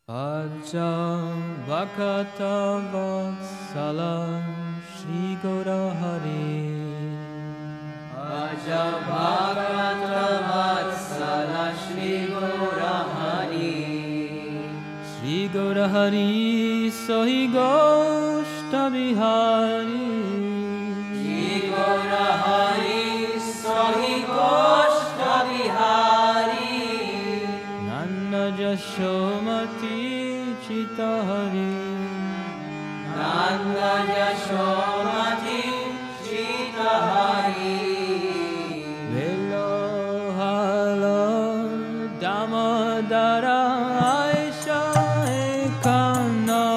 Aja Bhakata Vatsala Shri Gaura Hari Aja Bhakata Vatsala Shri Gaura Hari Shri Gaura Hari Sahi Goshta Bihari Shri Gaura Hari Sahi Goshta Bihari Nanda Yashomati Chita Hari Nanda Yashomati Chita Hari Velo Hala Damadara Aisha Ekana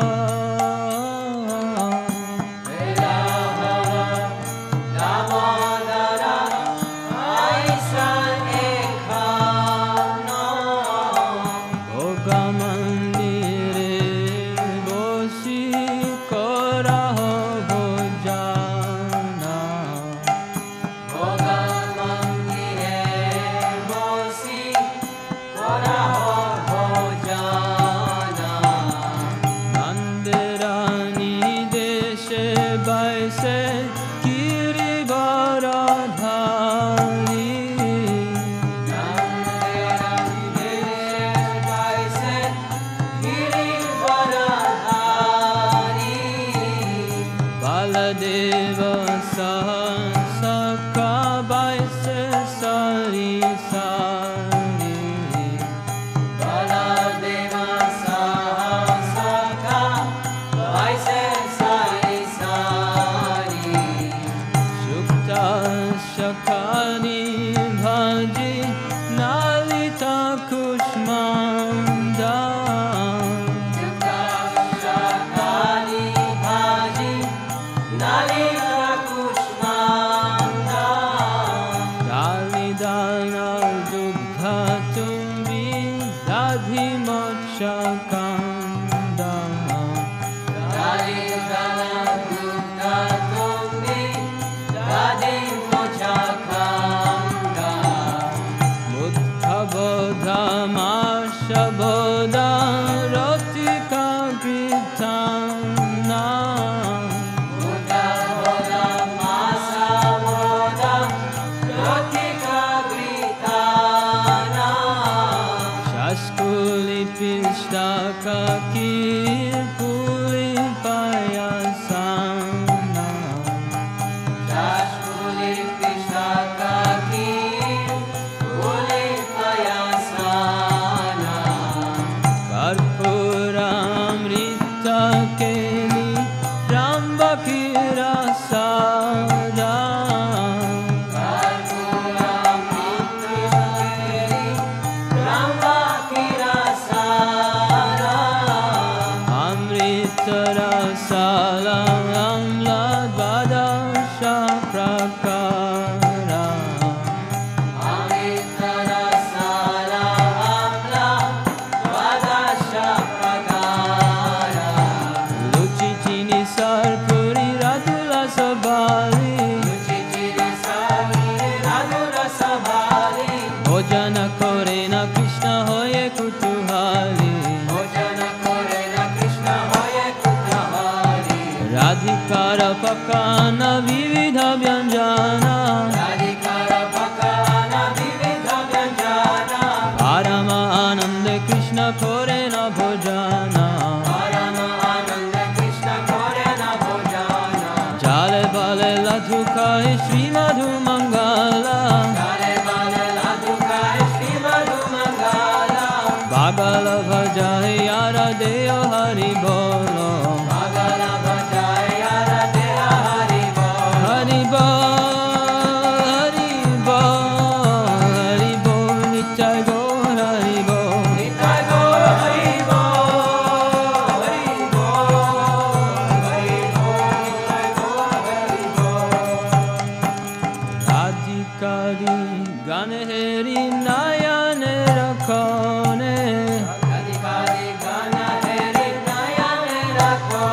Vela Hala Damadara Aisha Ekana Bhogamandire Boshi Koraho Bhojana Bhogamandire Bosi Koraho Bhojana Nandirani Deshe Baise Kiri Varadhari Nandirani Deshe Baise Giri Varadhari Baladeva Sahasaka Baise Sari Sari Baladeva Sahasaka Vaise Sari Sari Shukta Shakani Bhaji Nalita Kushmanda Yukta Shakani Bhaji Nalita Kushmanda Dalidana Dugdha Tumbi Dadhi Mochakanda Dalidana Dukta Tumbi Dadi Mochakanda Muddhabodha Mashabodha Ratika Gritana Buddha Bodha Masa Bodha Ratika Gritana Shaskuli Pishtaka Kirpuli Payasana Shashkuli Pishtaka Kir Uli Payasana Karpuramrita Keli Rambakira Sada Karpuram Nityakeri Ramba Kirasara Amritara Salam Ladvadasha Prakara Amitara Sala Amla Vadasha Pragara Luchichini Sarpuri Radula Sabali Luchichiri Sari Radura Sabhari Bhojana Korena Krishna Hoye Kutuhali Bhojana Korena Krishna Hoye Kutrahari Radhikara Pakana Vividha Vyanjana Radhikara Pakana Vividha Vyanjana Parama Ananda Krishna Korena Bhojana Parama Ananda Krishna Korena Bhojana Jale Bale Ladhukai Sri Madhu Mangala Kale Bale Ladhukai Shri Madhu Mangala Bagala Bhajai Yara Deo Hari Bolo Magala Bhajaya Radha Hari Bol Hari Bol Hari Bol Hari Bol Nitai Gaur Hari Bol Nitai Gaur Hari Bol Hari Bol Hari Bol Nitai Gaur Hari Bol Radhikari Ganeheri Nayane Rakhone Radhikari Gana Heri Nayane Rakho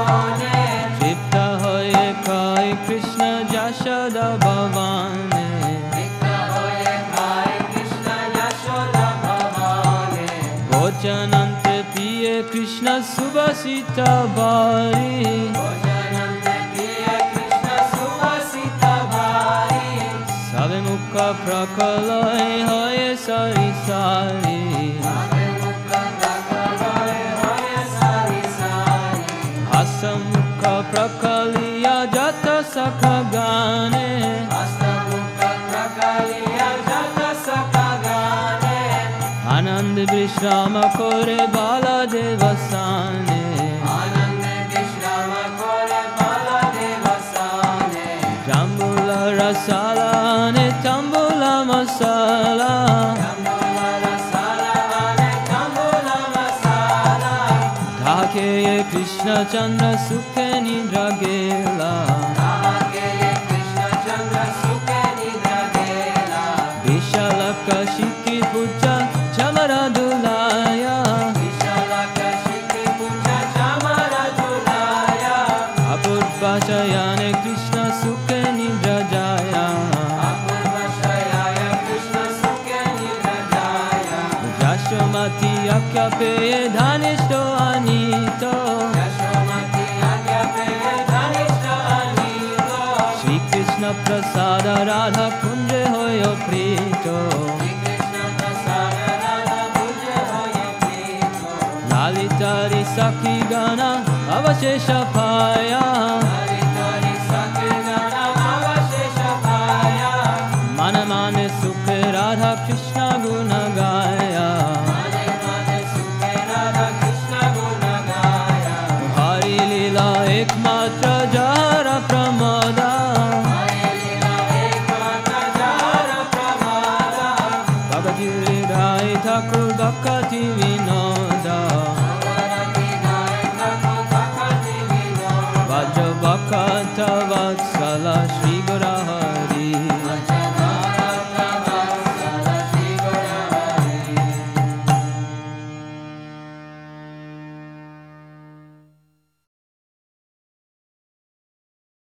Krishna Subhasita Bari Bhojanam te priya Krishna Subhasita Bari Save Mukha Prakalai Hoye Sari Sari Save Mukha Prakalai Hoye Sari Sari Hasa Mukha Prakaliya Jata Sakha Gane Hasta Mukha Prakaliya Jata Sakha Gane Anand Vishrama Kore Baladeva Sane Anand Vishrama Kore Baladeva Sane Jambula Rasalane Tambula Masala Tambula Rasala Ane Tambula Masala Dhake Krishna Chandra Sukhe Nidra Gela Dhake Krishna Chandra Sukhe Nidra Gela Vishalaka Shiki Puja Chamara Dulaya Vishalaka Shiki Puja Chamara Dulaya Apurva Shayane Krishna Sukhe Nidra Jaya Apurva Shayaya Krishna Sukhe Nidra Jaya Yashomati Akyape Dhanishto Anito Yashomati Agyape Dhanishta Anito Shri Krishna Prasada Radha Kunje Hoyo Prito Shri Krishna Prasada Radha Kunje Hoye Prito Lalitari Sakhi Gana Avashesha Paya Haritari Sakhi Gana Avashesha Paya Mana Mane Sukhe Radha Krishna Guna Gaya Mane Mane Sukhe Radha Krishna Guna Gaya Hari Lila Ekmatra